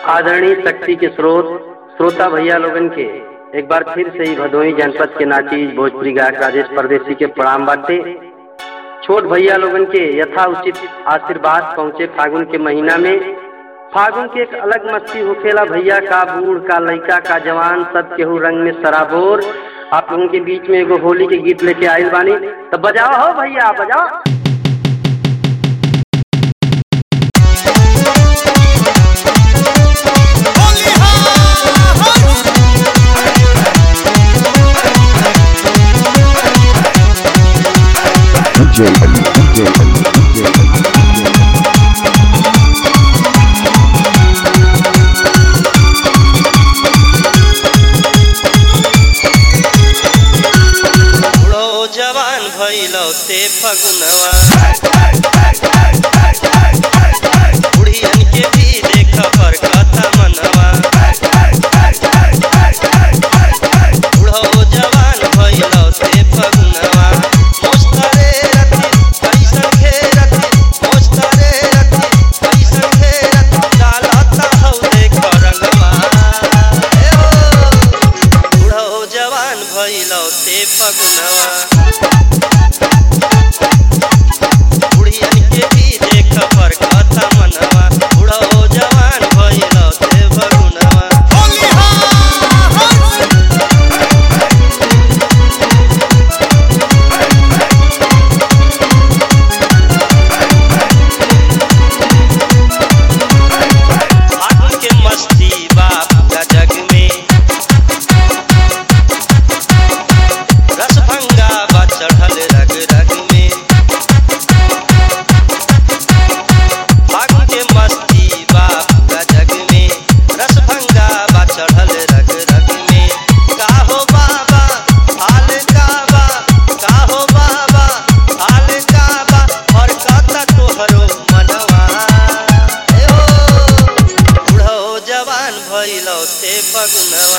आदरणीय शक्ति के श्रोता भैया लोगन के एक बार फिर से ही भदोही जनपद के नाची भोजपुरी गायक राजेश परदेसी के प्रणाम बाटे। छोट भैया लोगन के यथा उचित आशीर्वाद पहुँचे फागुन के महीना में। फागुन के एक अलग मस्ती होखेला भैया, का बूढ़ का लड़का का जवान सब केहू रंग में सराबोर। आप लोगों के बीच में एगो होली के गीत लेके आइल बानी, तो बजाओ हो भैया बजाओ। भइलौते फगुनवा बुढ़ियन के भी देख पर कथा मनवा। बुढ़ो जवान भइलौते फगुनवा मोस्तरे रति कैसन घेरति मोस्तरे रति कैसन घेरति डालता हौ देख रंगवा। बुढ़ो जवान भइलौते फगुनवा भइलौते फगुनवा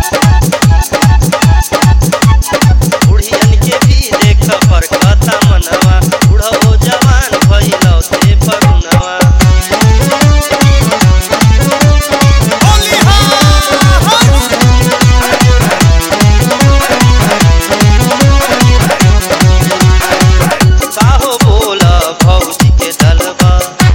बुढ़ियन के भी देख पर कथा मनवा। बुढ़ो जवान भइलौते फगुनवा काहो बोला भौजी के दलवा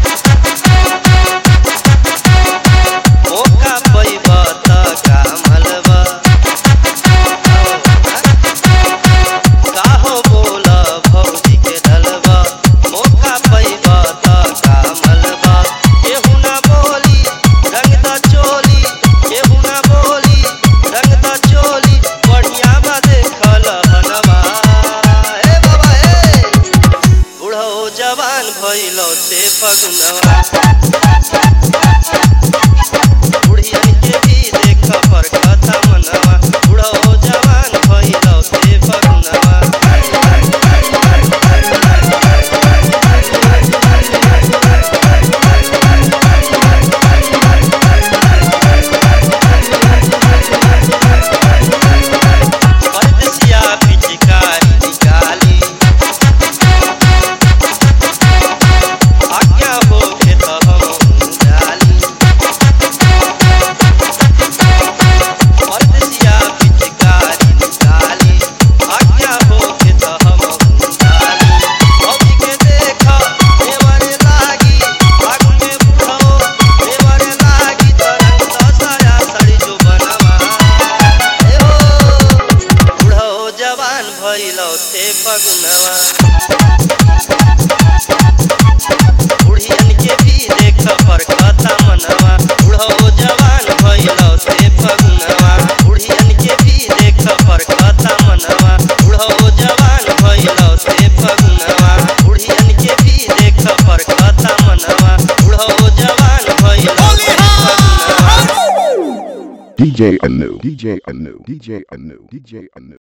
जवान भइलौते फगुनवा बुढ़ियन के भी देख पर कथा मनवा। बुढ़ो जवान भइलौते फगुनवा परदेसिया पिचकारी निकाली भइलौते फगुनवा बुढ़ियन के भी देख पर कथा मनवा। बुढ़ो जवान भइलौते फगुनवा बुढ़ियन के भी देख पर कथा मनवा। बुढ़ो जवान भइलौते फगुनवा बुढ़ियन के भी देख पर कथा मनवा। बुढ़ो जवान भइलौते फगुनवा। DJ Anu, DJ Anu, DJ Anu, DJ Anu.